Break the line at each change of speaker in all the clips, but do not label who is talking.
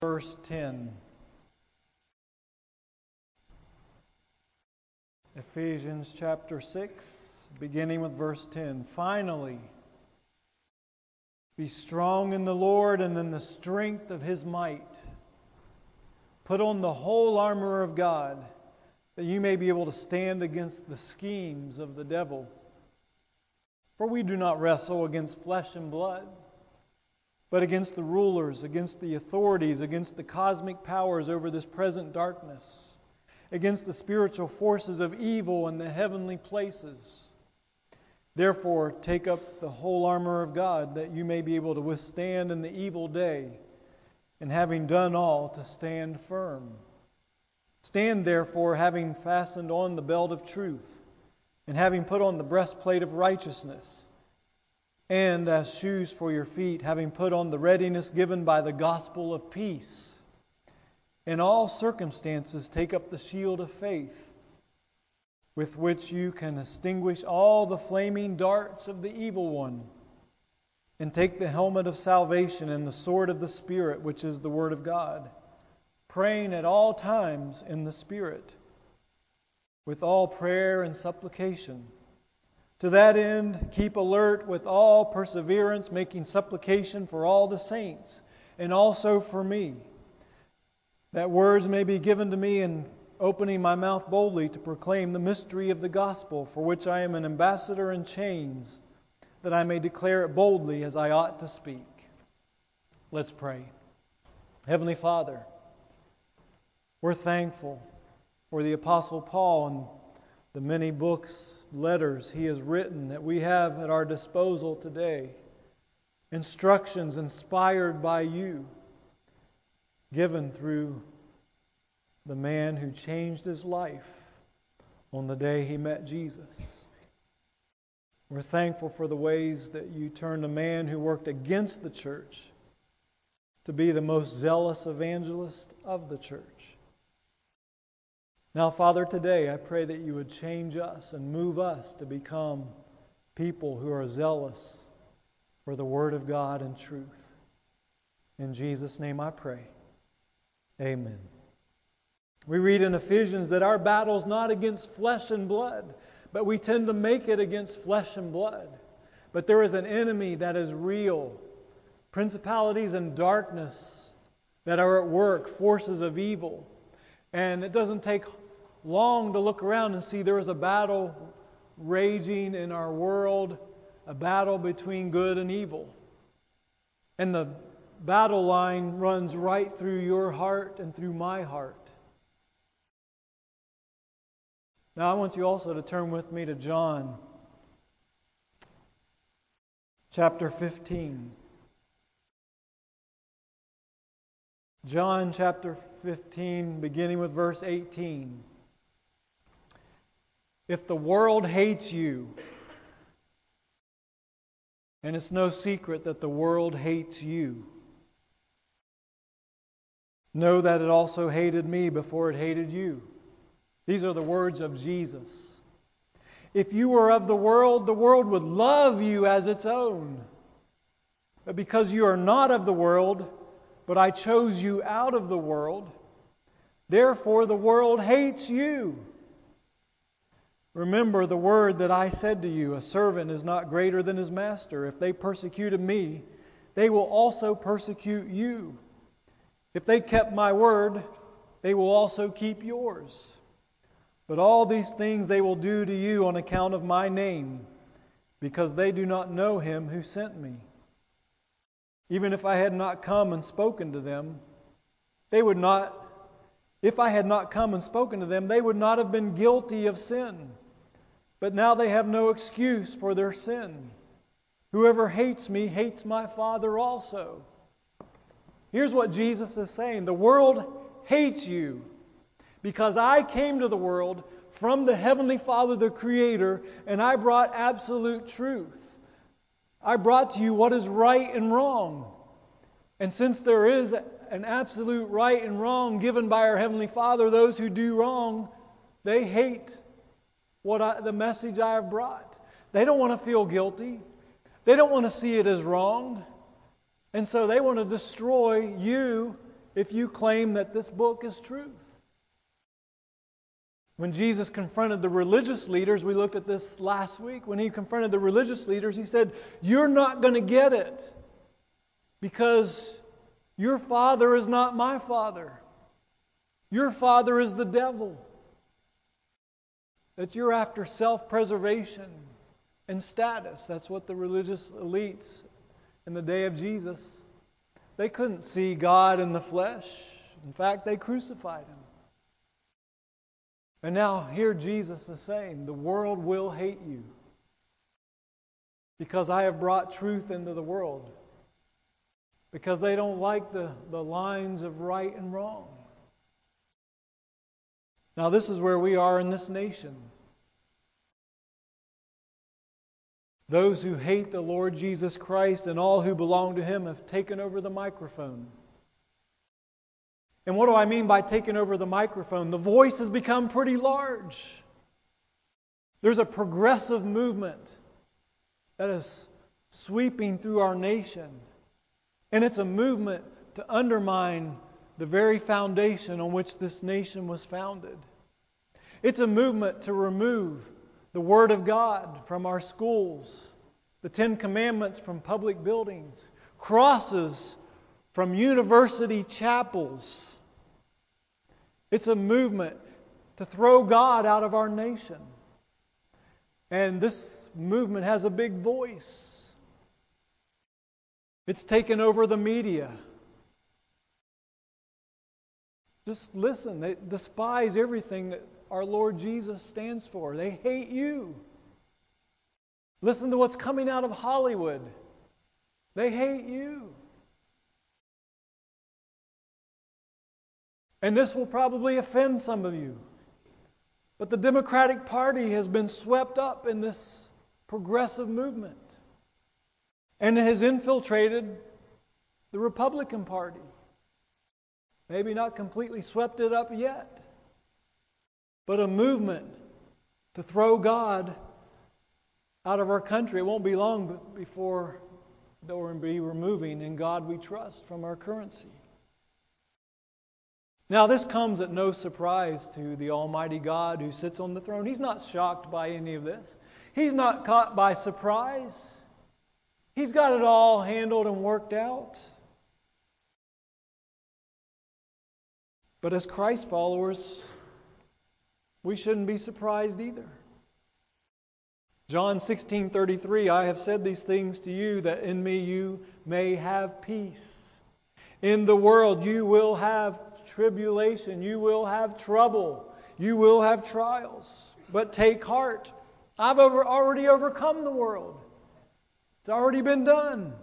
verse 10. Ephesians chapter 6, beginning with verse 10. Finally, be strong in the Lord and in the strength of His might. Put on the whole armor of God, that you may be able to stand against the schemes of the devil. For we do not wrestle against flesh and blood, but against the rulers, against the authorities, against the cosmic powers over this present darkness, against the spiritual forces of evil in the heavenly places. Therefore, take up the whole armor of God, that you may be able to withstand in the evil day, and having done all, to stand firm. Stand therefore, having fastened on the belt of truth, and having put on the breastplate of righteousness, and as shoes for your feet, having put on the readiness given by the gospel of peace. In all circumstances, take up the shield of faith, with which you can extinguish all the flaming darts of the evil one. And take the helmet of salvation and the sword of the Spirit, which is the Word of God, praying at all times in the Spirit, with all prayer and supplication. To that end, keep alert with all perseverance, making supplication for all the saints, and also for me, that words may be given to me in opening my mouth boldly to proclaim the mystery of the gospel, for which I am an ambassador in chains, that I may declare it boldly as I ought to speak. Let's pray. Heavenly Father, we're thankful for the Apostle Paul and the many books, letters he has written that we have at our disposal today. Instructions inspired by you, given through the man who changed his life on the day he met Jesus. We're thankful for the ways that you turned a man who worked against the church to be the most zealous evangelist of the church. Now, Father, today I pray that you would change us and move us to become people who are zealous for the Word of God and truth. In Jesus' name I pray. Amen. We read in Ephesians that our battle is not against flesh and blood, but we tend to make it against flesh and blood. But there is an enemy that is real. Principalities and darkness that are at work, forces of evil. And it doesn't take long to look around and see there is a battle raging in our world, a battle between good and evil. And the battle line runs right through your heart and through my heart. Now I want you also to turn with me to John chapter 15. John chapter 15, beginning with verse 18. If the world hates you, and it's no secret that the world hates you, know that it also hated me before it hated you. These are the words of Jesus. If you were of the world would love you as its own. But because you are not of the world, but I chose you out of the world, therefore the world hates you. Remember the word that I said to you, a servant is not greater than his master. If they persecuted me, they will also persecute you. If they kept my word, they will also keep yours. But all these things they will do to you on account of my name, because they do not know him who sent me. Even if I had not come and spoken to them, if I had not come and spoken to them, they would not have been guilty of sin. But now they have no excuse for their sin. Whoever hates me hates my Father also. Here's what Jesus is saying. The world hates you because I came to the world from the Heavenly Father, the Creator, and I brought absolute truth. I brought to you what is right and wrong. And since there is an absolute right and wrong given by our Heavenly Father, those who do wrong, they hate the message I have brought. They don't want to feel guilty. They don't want to see it as wrong. And so they want to destroy you if you claim that this book is truth. When Jesus confronted the religious leaders, we looked at this last week, when He confronted the religious leaders, He said, "You're not going to get it because your father is not my father. Your father is the devil." That you're after self-preservation and status. That's what the religious elites in the day of Jesus, they couldn't see God in the flesh. In fact, they crucified Him. And now here Jesus is saying, the world will hate you because I have brought truth into the world. Because they don't like the lines of right and wrong. Now this is where we are in this nation. Those who hate the Lord Jesus Christ and all who belong to Him have taken over the microphone. And what do I mean by taking over the microphone? The voice has become pretty large. There's a progressive movement that is sweeping through our nation. And it's a movement to undermine the very foundation on which this nation was founded. It's a movement to remove the Word of God from our schools, the Ten Commandments from public buildings, crosses from university chapels. It's a movement to throw God out of our nation. And this movement has a big voice. It's taken over the media. Just listen. They despise everything that our Lord Jesus stands for. They hate you. Listen to what's coming out of Hollywood. They hate you. And this will probably offend some of you. But the Democratic Party has been swept up in this progressive movement. And it has infiltrated the Republican Party. Maybe not completely swept it up yet. But a movement to throw God out of our country. It won't be long before they'll be removing "In God We Trust" from our currency. Now this comes at no surprise to the Almighty God who sits on the throne. He's not shocked by any of this. He's not caught by surprise. He's got it all handled and worked out. But as Christ followers, we shouldn't be surprised either. John 16:33, "I have said these things to you that in me you may have peace. In the world you will have tribulation, you will have trouble, you will have trials. But take heart, I've already overcome the world. It's already been done."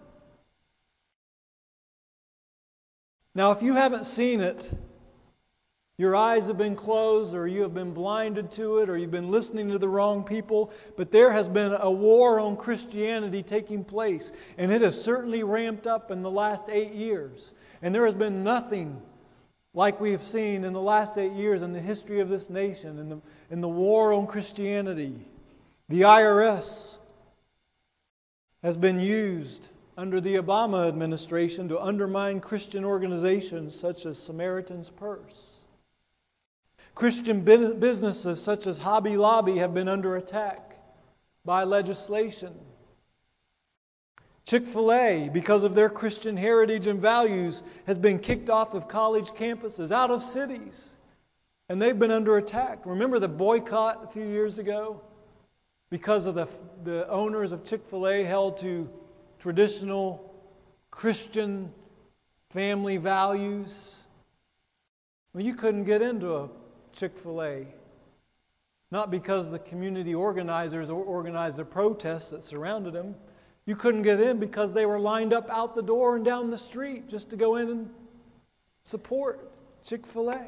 Now if you haven't seen it, your eyes have been closed, or you have been blinded to it, or you've been listening to the wrong people. But there has been a war on Christianity taking place. And it has certainly ramped up in the last 8 years. And there has been nothing like we have seen in the last 8 years in the history of this nation, in the war on Christianity. The IRS has been used under the Obama administration to undermine Christian organizations such as Samaritan's Purse. Christian businesses such as Hobby Lobby have been under attack by legislation. Chick-fil-A, because of their Christian heritage and values, has been kicked off of college campuses, out of cities. And they've been under attack. Remember the boycott a few years ago? Because of the owners of Chick-fil-A held to traditional Christian family values. Well, you couldn't get into a Chick-fil-A. Not because the community organizers organized a protest that surrounded them. You couldn't get in because they were lined up out the door and down the street just to go in and support Chick-fil-A.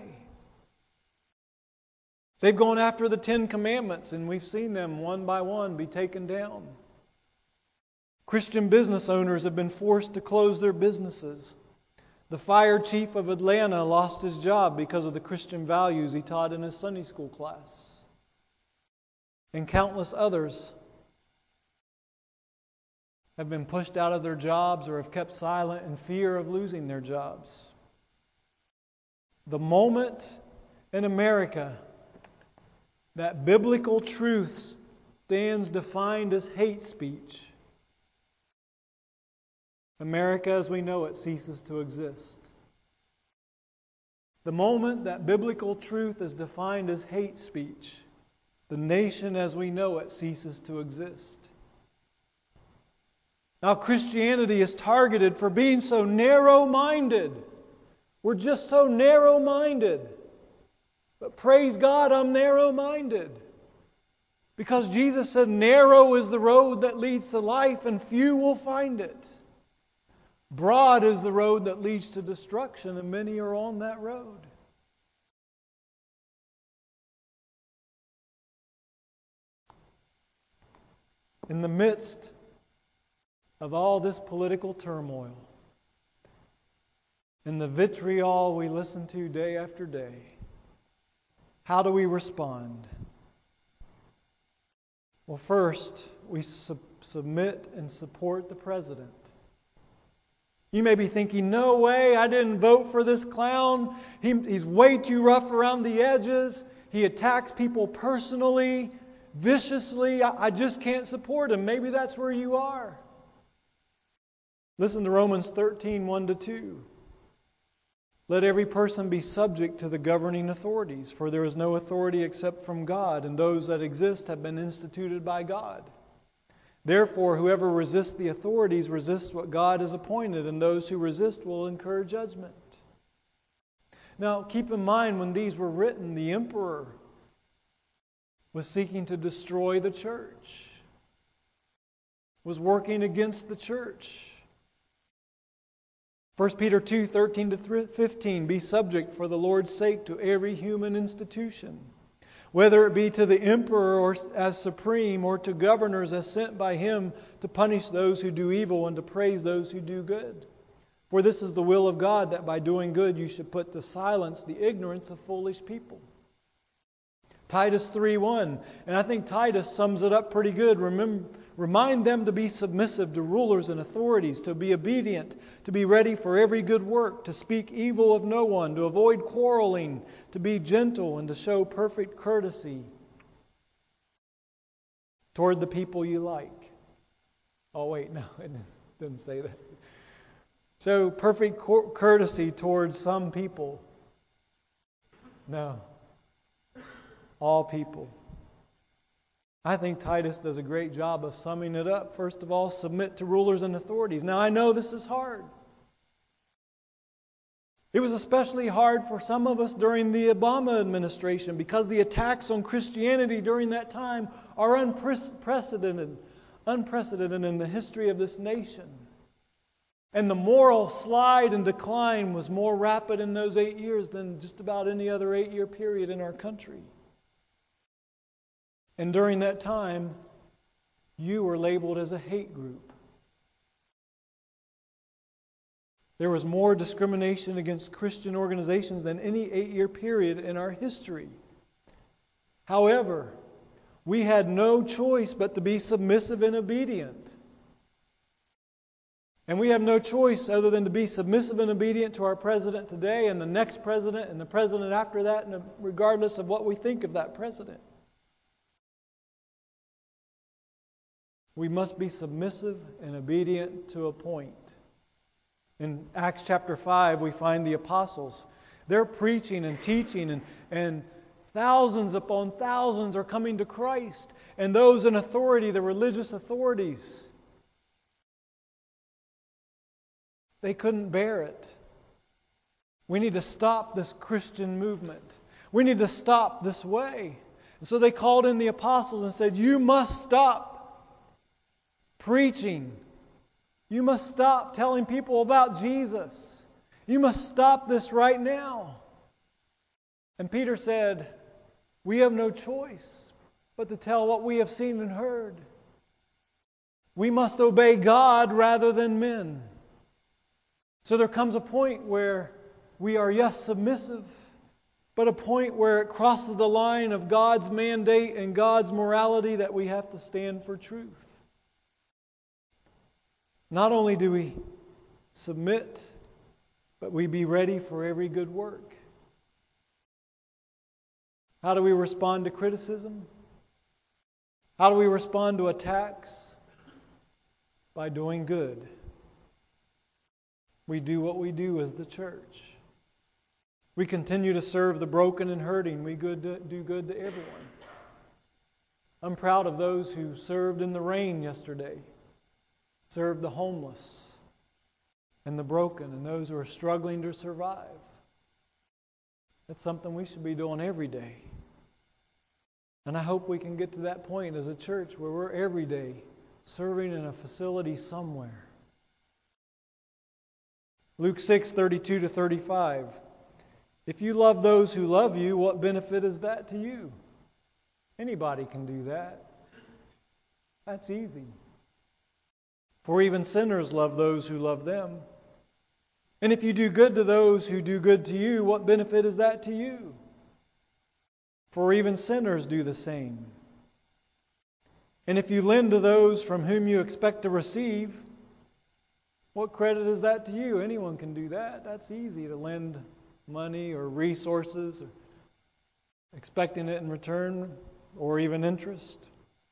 They've gone after the Ten Commandments, and we've seen them one by one be taken down. Christian business owners have been forced to close their businesses. The fire chief of Atlanta lost his job because of the Christian values he taught in his Sunday school class. And countless others have been pushed out of their jobs or have kept silent in fear of losing their jobs. The moment in America that biblical truth stands defined as hate speech, America as we know it ceases to exist. The moment that biblical truth is defined as hate speech, the nation as we know it ceases to exist. Now, Christianity is targeted for being so narrow-minded. We're just so narrow-minded. But praise God, I'm narrow-minded. Because Jesus said, narrow is the road that leads to life, and few will find it. Broad is the road that leads to destruction, and many are on that road. In the midst of all this political turmoil, in the vitriol we listen to day after day, how do we respond? Well, first, we submit and support the president. You may be thinking, no way, I didn't vote for this clown. He's way too rough around the edges. He attacks people personally, viciously. I just can't support him. Maybe that's where you are. Listen to Romans 13, 1-2. Let every person be subject to the governing authorities, for there is no authority except from God, and those that exist have been instituted by God. Therefore, whoever resists the authorities resists what God has appointed, and those who resist will incur judgment. Now, keep in mind, when these were written, the emperor was seeking to destroy the church, was working against the church. 1 Peter 2, 13-15, be subject for the Lord's sake to every human institution, whether it be to the emperor or as supreme, or to governors as sent by him to punish those who do evil and to praise those who do good. For this is the will of God, that by doing good you should put to silence the ignorance of foolish people. Titus 3:1, and I think Titus sums it up pretty good. Remind them to be submissive to rulers and authorities, to be obedient, to be ready for every good work, to speak evil of no one, to avoid quarreling, to be gentle, and to show perfect courtesy toward the people you like. Oh wait, no, it didn't say that. So perfect courtesy towards some people. No. All people. I think Titus does a great job of summing it up. First of all, submit to rulers and authorities. Now, I know this is hard. It was especially hard for some of us during the Obama administration, because the attacks on Christianity during that time are unprecedented in the history of this nation. And the moral slide and decline was more rapid in those 8 years than just about any other 8-year period in our country. And during that time, you were labeled as a hate group. There was more discrimination against Christian organizations than any 8-year period in our history. However, we had no choice but to be submissive and obedient. And we have no choice other than to be submissive and obedient to our president today, and the next president, and the president after that, and regardless of what we think of that president. We must be submissive and obedient to a point. In Acts chapter 5, we find the apostles. They're preaching and teaching, and thousands upon thousands are coming to Christ. And those in authority, the religious authorities, they couldn't bear it. We need to stop this Christian movement. We need to stop this way. And so they called in the apostles and said, you must stop preaching. You must stop telling people about Jesus. You must stop this right now. And Peter said, we have no choice but to tell what we have seen and heard. We must obey God rather than men. So there comes a point where we are, yes, submissive, but a point where it crosses the line of God's mandate and God's morality that we have to stand for truth. Not only do we submit, but we be ready for every good work. How do we respond to criticism? How do we respond to attacks? By doing good. We do what we do as the church. We continue to serve the broken and hurting. We do good to everyone. I'm proud of those who served in the rain yesterday, served the homeless and the broken and those who are struggling to survive. That's something we should be doing every day. And I hope we can get to that point as a church where we're every day serving in a facility somewhere. Luke 6:32-35. If you love those who love you, what benefit is that to you? Anybody can do that. That's easy. For even sinners love those who love them. And if you do good to those who do good to you, what benefit is that to you? For even sinners do the same. And if you lend to those from whom you expect to receive, what credit is that to you? Anyone can do that. That's easy, to lend money or resources, or expecting it in return, or even interest.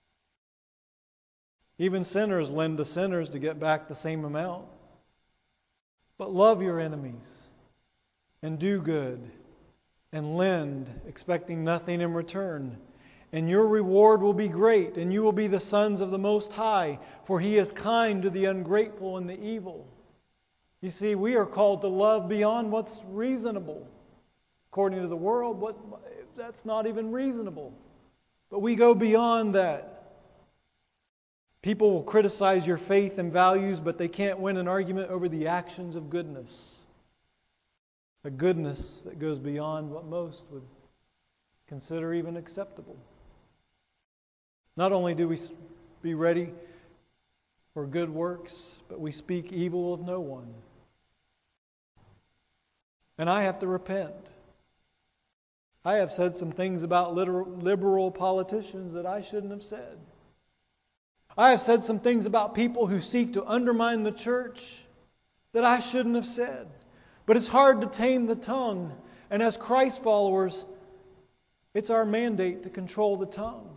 Even sinners lend to sinners to get back the same amount. But love your enemies, and do good, and lend, expecting nothing in return. And your reward will be great, and you will be the sons of the Most High, for He is kind to the ungrateful and the evil. You see, we are called to love beyond what's reasonable. According to the world, that's not even reasonable. But we go beyond that. People will criticize your faith and values, but they can't win an argument over the actions of goodness. A goodness that goes beyond what most would consider even acceptable. Not only do we be ready for good works, but we speak evil of no one. And I have to repent. I have said some things about liberal politicians that I shouldn't have said. I have said some things about people who seek to undermine the church that I shouldn't have said. But it's hard to tame the tongue. And as Christ followers, it's our mandate to control the tongue.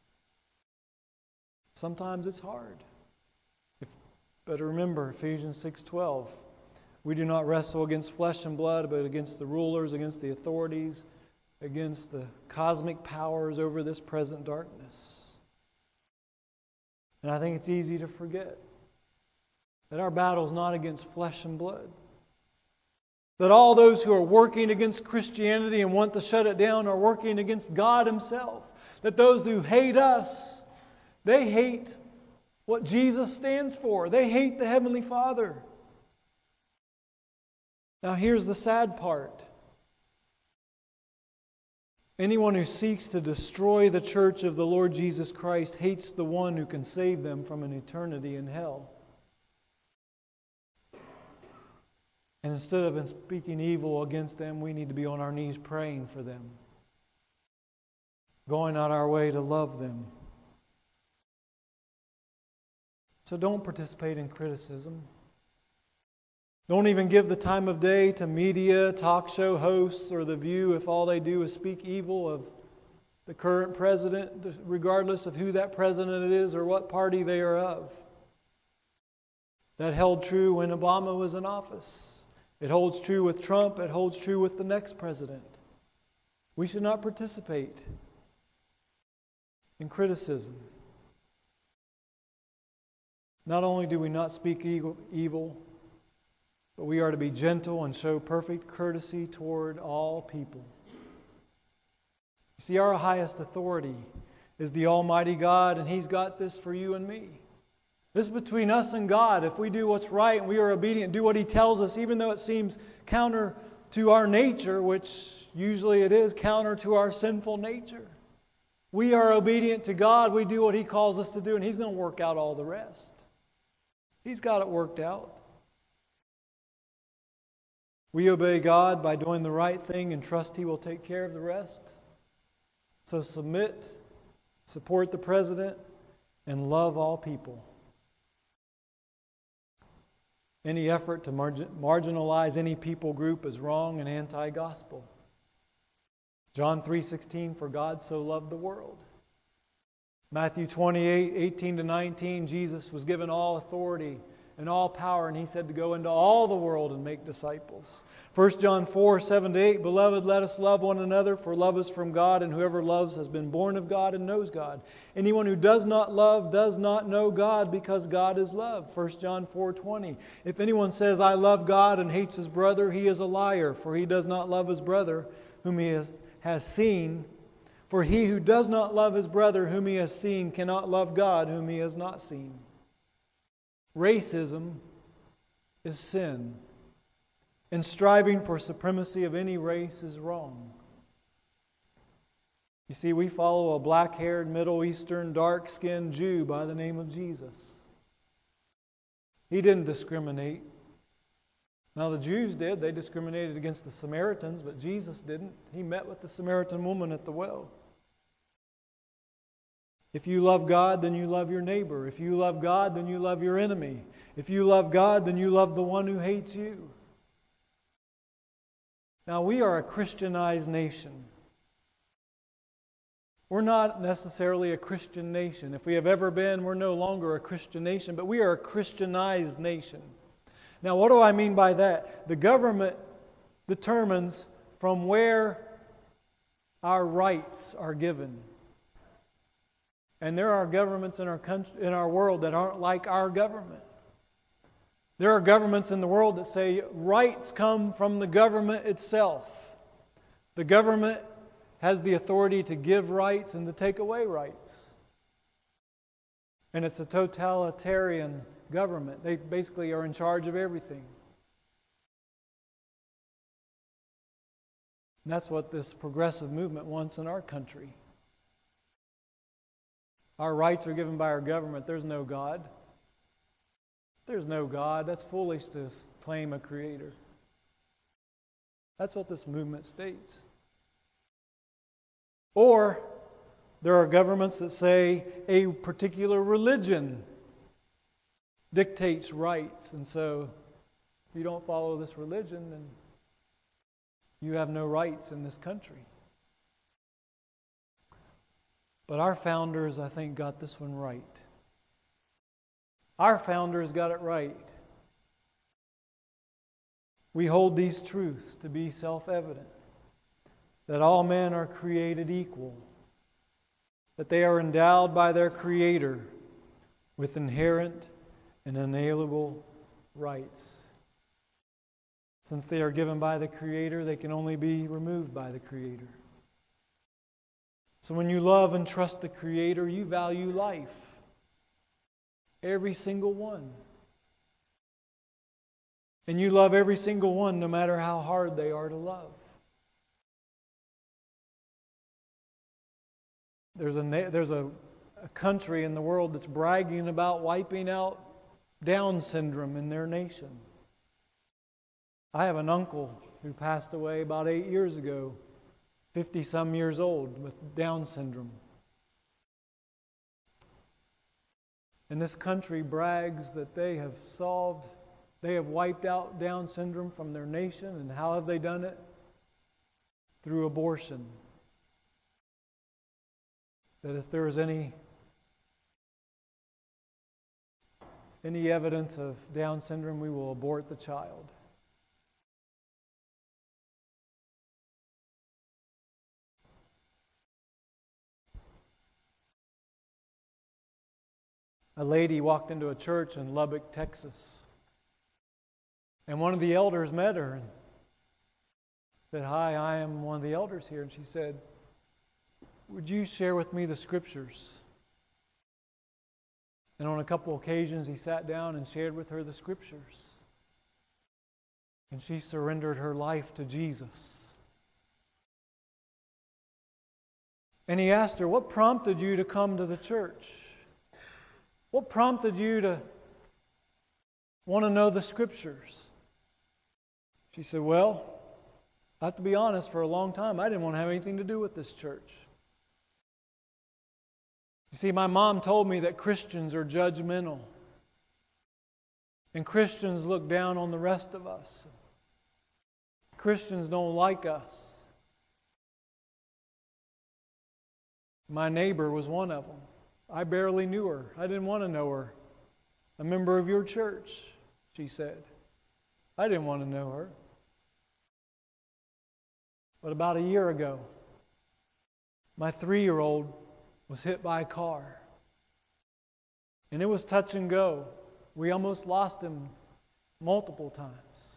Sometimes it's hard. But remember Ephesians 6:12. We do not wrestle against flesh and blood, but against the rulers, against the authorities, against the cosmic powers over this present darkness. And I think it's easy to forget that our battle is not against flesh and blood. That all those who are working against Christianity and want to shut it down are working against God Himself. That those who hate us, they hate what Jesus stands for. They hate the Heavenly Father. Now here's the sad part. Anyone who seeks to destroy the church of the Lord Jesus Christ hates the one who can save them from an eternity in hell. And instead of speaking evil against them, we need to be on our knees praying for them. Going out our way to love them. So don't participate in criticism. Don't even give the time of day to media, talk show hosts, or The View if all they do is speak evil of the current president, regardless of who that president is or what party they are of. That held true when Obama was in office. It holds true with Trump. It holds true with the next president. We should not participate in criticism. Not only do we not speak evil, but we are to be gentle and show perfect courtesy toward all people. See, our highest authority is the Almighty God, and He's got this for you and me. This is between us and God. If we do what's right and we are obedient, do what He tells us, even though it seems counter to our nature, which usually it is counter to our sinful nature. We are obedient to God. We do what He calls us to do, and He's going to work out all the rest. He's got it worked out. We obey God by doing the right thing and trust He will take care of the rest. So submit, support the president, and love all people. Any effort to marginalize any people group is wrong and anti-gospel. John 3:16, for God so loved the world. Matthew 28:18-19, Jesus was given all authority and all power, and He said to go into all the world and make disciples. 1 John 4:7-8, beloved, let us love one another, for love is from God, and whoever loves has been born of God and knows God. Anyone who does not love does not know God, because God is love. 1 John 4:20, if anyone says, I love God, and hates his brother, he is a liar, for he does not love his brother whom he has seen. For he who does not love his brother whom he has seen cannot love God whom he has not seen. Racism is sin, and striving for supremacy of any race is wrong. You see, we follow a black-haired, Middle Eastern, dark-skinned Jew by the name of Jesus. He didn't discriminate. Now the Jews did. They discriminated against the Samaritans, but Jesus didn't. He met with the Samaritan woman at the well. If you love God, then you love your neighbor. If you love God, then you love your enemy. If you love God, then you love the one who hates you. Now, we are a Christianized nation. We're not necessarily a Christian nation. If we have ever been, we're no longer a Christian nation, but we are a Christianized nation. Now, what do I mean by that? The government determines from where our rights are given. And there are governments in our country, in our world, that aren't like our government. There are governments in the world that say rights come from the government itself. The government has the authority to give rights and to take away rights. And it's a totalitarian government. They basically are in charge of everything. And that's what this progressive movement wants in our country. Our rights are given by our government. There's no God. There's no God. That's foolish to claim a creator. That's what this movement states. Or there are governments that say a particular religion dictates rights. And so if you don't follow this religion, then you have no rights in this country. But our founders, I think, got this one right. Our founders got it right. We hold these truths to be self-evident. That all men are created equal. That they are endowed by their Creator with inherent and inalienable rights. Since they are given by the Creator, they can only be removed by the Creator. So when you love and trust the Creator, you value life. Every single one. And you love every single one no matter how hard they are to love. There's a country in the world that's bragging about wiping out Down syndrome in their nation. I have an uncle who passed away about 8 years ago, 50-some years old, with Down syndrome. And this country brags that they have wiped out Down syndrome from their nation. And how have they done it? Through abortion. That if there is any evidence of Down syndrome, we will abort the child. A lady walked into a church in Lubbock, Texas. And one of the elders met her and said, "Hi, I am one of the elders here." And she said, "Would you share with me the Scriptures?" And on a couple occasions he sat down and shared with her the Scriptures. And she surrendered her life to Jesus. And he asked her, "What prompted you to come to the church? What prompted you to want to know the Scriptures?" She said, "Well, I have to be honest, for a long time I didn't want to have anything to do with this church. You see, my mom told me that Christians are judgmental. And Christians look down on the rest of us. Christians don't like us. My neighbor was one of them. I barely knew her. I didn't want to know her. A member of your church, she said. I didn't want to know her. But about a year ago, my 3-year-old was hit by a car. And it was touch and go. We almost lost him multiple times.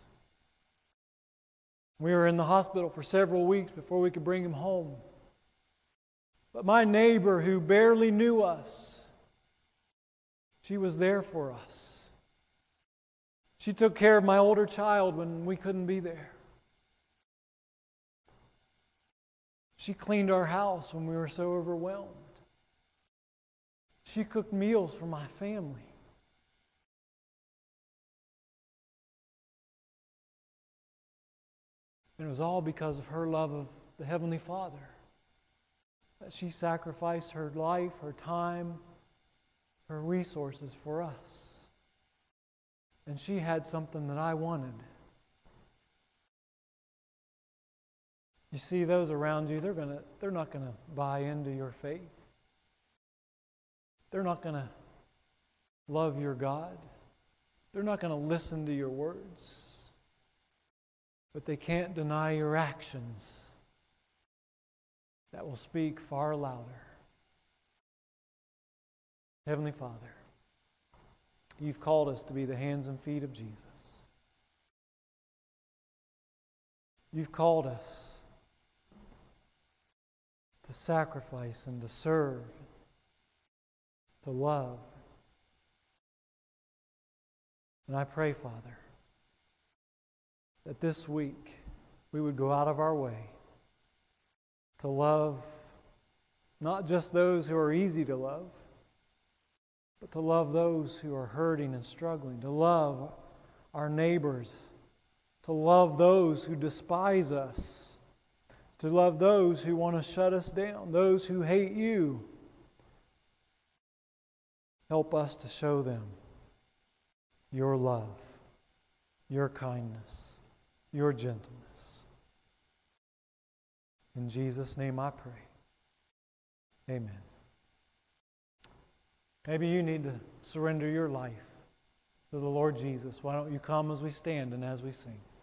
We were in the hospital for several weeks before we could bring him home. But my neighbor, who barely knew us, she was there for us. She took care of my older child when we couldn't be there. She cleaned our house when we were so overwhelmed. She cooked meals for my family. And it was all because of her love of the Heavenly Father. That she sacrificed her life, her time, her resources for us. And she had something that I wanted. You see, those around you, they're not going to buy into your faith. They're not going to love your God. They're not going to listen to your words. But they can't deny your actions that will speak far louder. Heavenly Father, You've called us to be the hands and feet of Jesus. You've called us to sacrifice and to serve, to love. And I pray, Father, that this week we would go out of our way to love not just those who are easy to love, but to love those who are hurting and struggling, to love our neighbors, to love those who despise us, to love those who want to shut us down, those who hate You. Help us to show them Your love, Your kindness, Your gentleness. In Jesus' name I pray. Amen. Maybe you need to surrender your life to the Lord Jesus. Why don't you come as we stand and as we sing?